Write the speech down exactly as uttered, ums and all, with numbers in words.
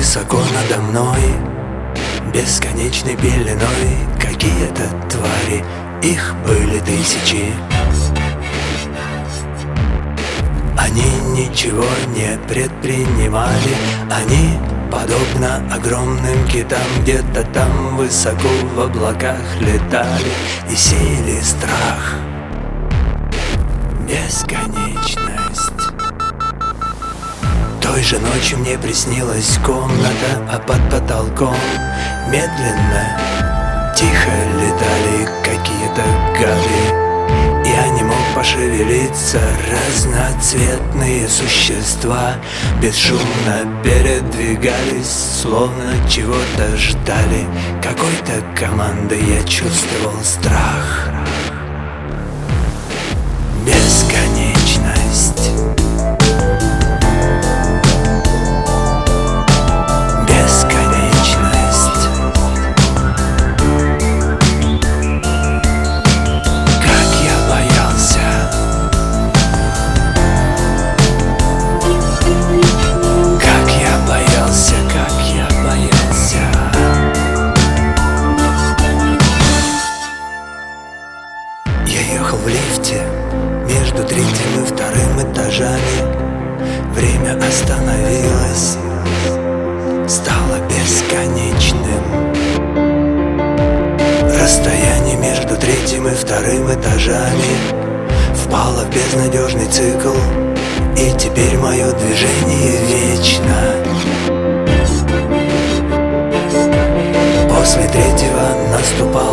высоко надо мной, бесконечной пеленой, какие-то твари, их были тысячи. Они ничего не предпринимали, они, подобно огромным китам, где-то там высоко в облаках летали и сеяли страх. Бесконечность. Той же ночью мне приснилась комната, а под потолком медленно, тихо летали какие-то гады. Я не мог пошевелиться, разноцветные существа бесшумно передвигались, словно чего-то ждали. Какой-то команды я чувствовал страх. Бесконечность. Я ехал в лифте между третьим и вторым этажами. Время остановилось, стало бесконечным. Расстояние между третьим и вторым этажами впало в безнадежный цикл, и теперь мое движение вечно. После третьего наступал